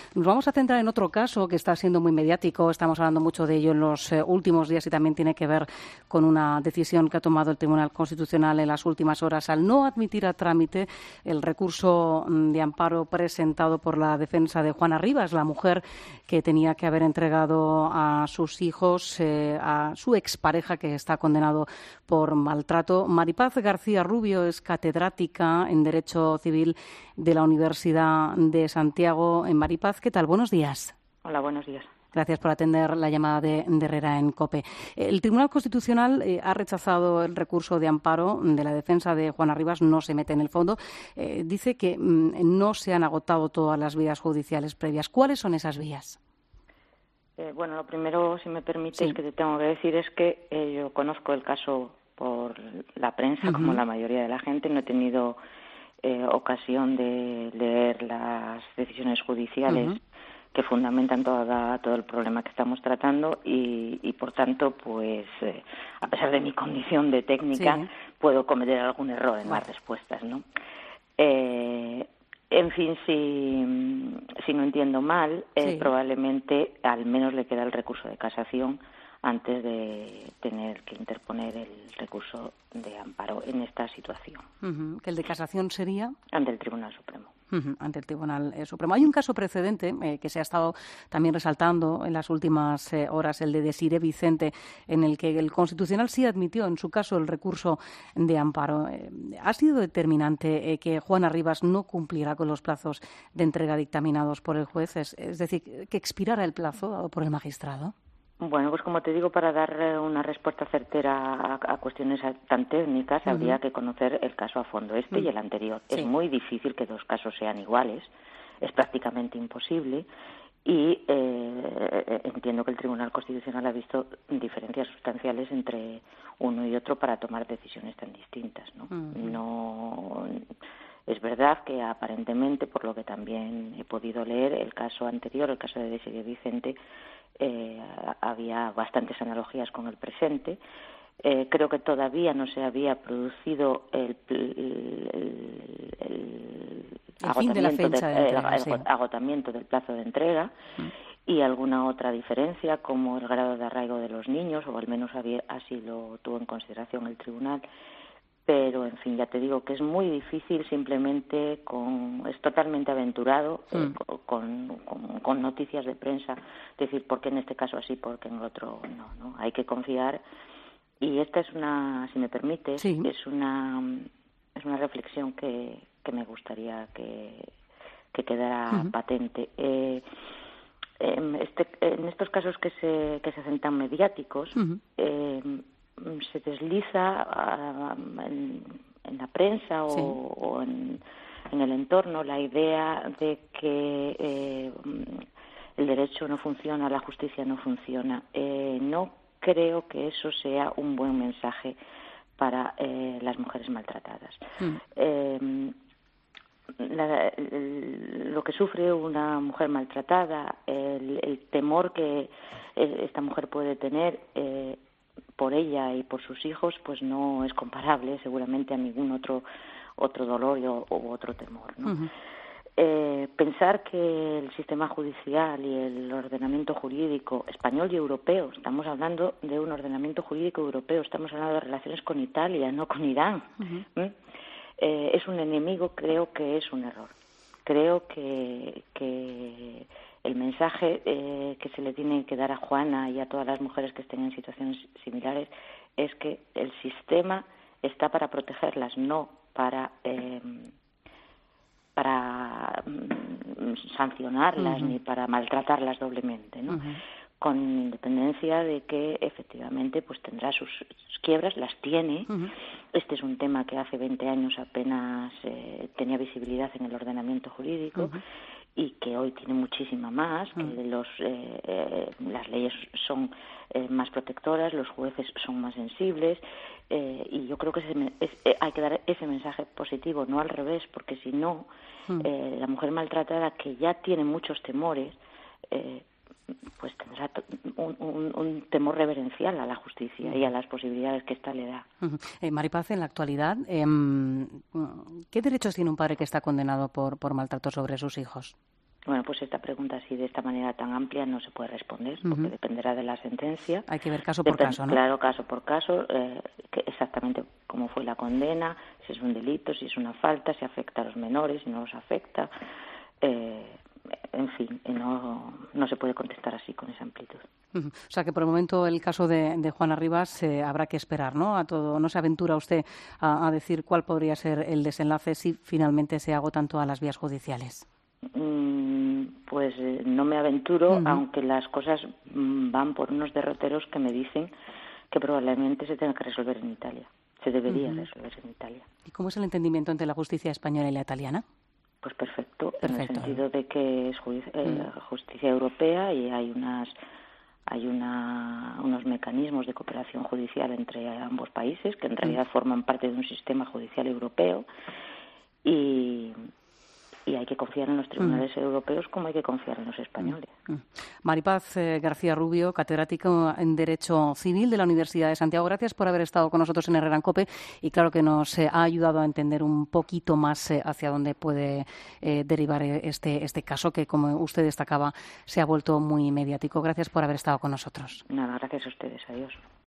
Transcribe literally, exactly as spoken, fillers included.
Nos vamos a centrar en otro caso que está siendo muy mediático. Estamos hablando mucho de ello en los eh, últimos días y también tiene que ver con una decisión que ha tomado el Tribunal Constitucional en las últimas horas al no admitir a trámite el recurso de amparo presentado por la defensa de Juana Rivas, la mujer que tenía que haber entregado a sus hijos eh, a su expareja, que está condenado por maltrato. Maripaz García Rubio es catedrática en Derecho Civil de la Universidad de Santiago. En Maripaz, ¿qué tal? Buenos días. Hola, buenos días. Gracias por atender la llamada de, de Herrera en COPE. El Tribunal Constitucional eh, ha rechazado el recurso de amparo de la defensa de Juana Rivas, no se mete en el fondo. Eh, dice que mm, no se han agotado todas las vías judiciales previas. ¿Cuáles son esas vías? Eh, bueno, lo primero, si me permites, sí. que te tengo que decir es que eh, yo conozco el caso por la prensa, uh-huh. como la mayoría de la gente. No he tenido eh, ocasión de leer las decisiones judiciales uh-huh. que fundamentan toda, todo el problema que estamos tratando y, y por tanto, pues, eh, a pesar de mi condición de técnica, sí. puedo cometer algún error en bueno. las respuestas, ¿no? Eh, en fin, si, si no entiendo mal, eh, sí. probablemente al menos le queda el recurso de casación antes de tener que interponer el recurso de amparo en esta situación. Uh-huh. ¿Que el de casación sería? Ante el Tribunal Supremo. Uh-huh. Ante el Tribunal eh, Supremo. Hay un caso precedente eh, que se ha estado también resaltando en las últimas eh, horas, el de Desiré Vicente, en el que el Constitucional sí admitió en su caso el recurso de amparo. Eh, ¿Ha sido determinante eh, que Juana Rivas no cumpliera con los plazos de entrega dictaminados por el juez? Es, es decir, que expirara el plazo dado por el magistrado. Bueno, pues como te digo, para dar una respuesta certera a, a cuestiones tan técnicas uh-huh. habría que conocer el caso a fondo, este uh-huh. y el anterior. Sí. Es muy difícil que dos casos sean iguales, es prácticamente imposible y eh, entiendo que el Tribunal Constitucional ha visto diferencias sustanciales entre uno y otro para tomar decisiones tan distintas, ¿no? Uh-huh. No es verdad que aparentemente, por lo que también he podido leer, el caso anterior, el caso de Desiré Vicente, Eh, había bastantes analogías con el presente. Eh, creo que todavía no se había producido el, el, el, el, el fin de la fecha de, de entrega, el, sí. el agotamiento del plazo de entrega mm. y alguna otra diferencia como el grado de arraigo de los niños, o al menos había, así lo tuvo en consideración el tribunal. Pero, en fin, ya te digo que es muy difícil simplemente con... Es totalmente aventurado mm. eh, con, con, con noticias de prensa decir por qué en este caso así, por qué en el otro no, ¿no? Hay que confiar. Y esta es una, si me permites, sí. es una es una reflexión que, que me gustaría que, que quedara uh-huh. patente. Eh, este, en estos casos que se, que se hacen tan mediáticos... Uh-huh. eh, se desliza uh, en, en la prensa o, sí. o en, en el entorno la idea de que eh, el derecho no funciona, la justicia no funciona. Eh, no creo que eso sea un buen mensaje para eh, las mujeres maltratadas. Mm. Eh, la, el, lo que sufre una mujer maltratada, el, el temor que eh, esta mujer puede tener eh, por ella y por sus hijos, pues no es comparable seguramente a ningún otro otro dolor o, o otro temor, ¿no? Uh-huh. Eh, pensar que el sistema judicial y el ordenamiento jurídico español y europeo, estamos hablando de un ordenamiento jurídico europeo, estamos hablando de relaciones con Italia, no con Irán, uh-huh. ¿Mm? eh, es un enemigo, creo que es un error. Creo que, que el mensaje eh, que se le tiene que dar a Juana y a todas las mujeres que estén en situaciones similares es que el sistema está para protegerlas, no para eh, para mm, sancionarlas uh-huh. ni para maltratarlas doblemente, ¿no? Uh-huh. Con independencia de que efectivamente pues tendrá sus, sus quiebras, las tiene. Uh-huh. Este es un tema que hace veinte años apenas eh, tenía visibilidad en el ordenamiento jurídico. Uh-huh. Y que hoy tiene muchísima más, que los, eh, eh, las leyes son eh, más protectoras, los jueces son más sensibles, eh, y yo creo que ese, es, eh, hay que dar ese mensaje positivo, no al revés, porque si no, mm. eh, la mujer maltratada, que ya tiene muchos temores, eh, pues tendrá un, un, un temor reverencial a la justicia y a las posibilidades que ésta le da. Uh-huh. Eh, Maripaz, en la actualidad, eh, ¿qué derechos tiene un padre que está condenado por, por maltrato sobre sus hijos? Bueno, pues esta pregunta así de esta manera tan amplia no se puede responder, porque uh-huh. dependerá de la sentencia. Hay que ver caso por Dep- caso, ¿no? Claro, caso por caso, eh, que exactamente cómo fue la condena, si es un delito, si es una falta, si afecta a los menores, si no los afecta. Eh, en fin, no, no se puede contestar así con esa amplitud. Uh-huh. O sea que por el momento el caso de, de Juana Rivas eh, habrá que esperar, ¿no? A todo, no se aventura usted a, a decir cuál podría ser el desenlace si finalmente se agotan todas las vías judiciales. Mm, pues eh, no me aventuro, uh-huh. aunque las cosas mm, van por unos derroteros que me dicen que probablemente se tenga que resolver en Italia. Se debería uh-huh. resolver en Italia. ¿Y cómo es el entendimiento entre la justicia española y la italiana? Pues perfecto, perfecto. En el sentido de que es justicia, eh, justicia europea y hay unas hay una, unos mecanismos de cooperación judicial entre ambos países que en realidad uh-huh. forman parte de un sistema judicial europeo y y hay que confiar en los tribunales mm. europeos como hay que confiar en los españoles. Mm. Maripaz eh, García Rubio, catedrático en Derecho Civil de la Universidad de Santiago, gracias por haber estado con nosotros en Herrera en COPE y claro que nos eh, ha ayudado a entender un poquito más eh, hacia dónde puede eh, derivar este, este caso que, como usted destacaba, se ha vuelto muy mediático. Gracias por haber estado con nosotros. Nada, gracias a ustedes. Adiós.